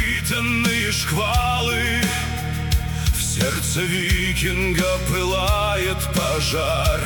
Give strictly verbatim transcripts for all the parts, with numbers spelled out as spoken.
Невоспитанные шквалы, в сердце викинга пылает пожар.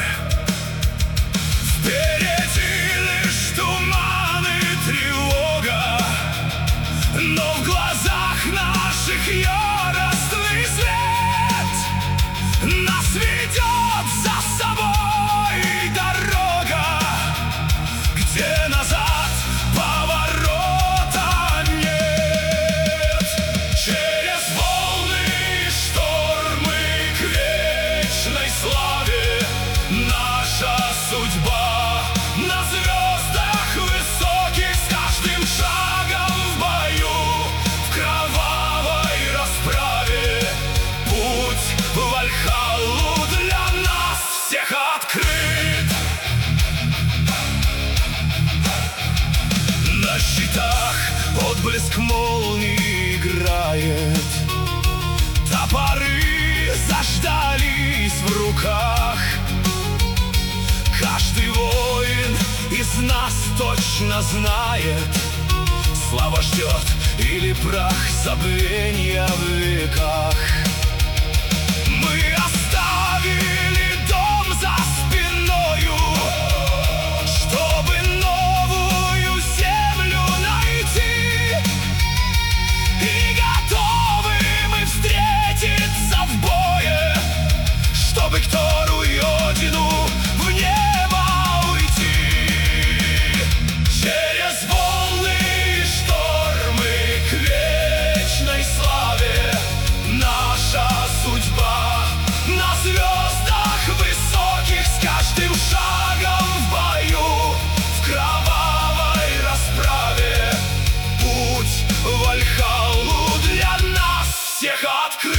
Впереди лишь туман и тревога, но в глазах наших яростный свет. Нас ведет за собой дорога, где назад поворота нет. Через волны и штормы к вечной славе наша судьба на звездах высоких, с каждым шагом в бою, в кровавой расправе. Путь в Вальхаллу для нас всех открыт. На щитах отблеск молнии играет, топоры заждались в руках. Каждый воин из нас точно знает, слава ждет или прах забвенья в веках. Мы оставили дом за спиною, чтобы новую землю найти. И готовы мы встретиться в бое, чтобы к Тору и Одину в небо уйти. Через волны и штормы к вечной славе наша судьба на звездах высоких, с каждым шагом в бою, в кровавой расправе. Путь в Вальхаллу для нас всех открыт.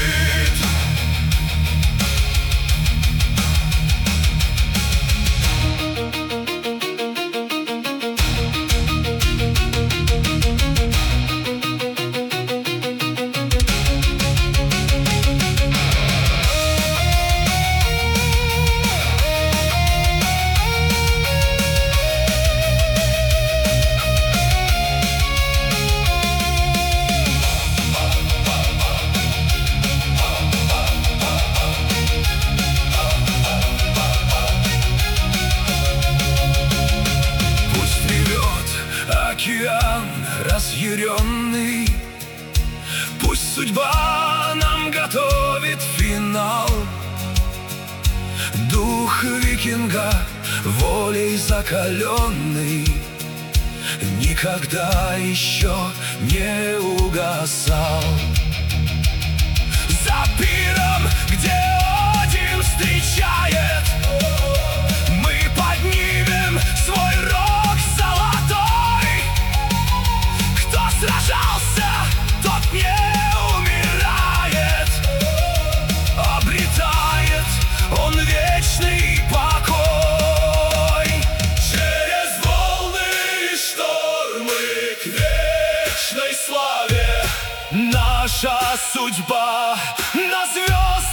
Океан разъяренный, пусть судьба нам готовит финал. Дух викинга, волей закаленный, никогда еще не угасал. За пиром, где Один встречает, мы поднимем свой рог золотой. Кто сражался, тот не умирает, обретает он вечный покой. Через волны и штормы к вечной славе наша судьба на звезд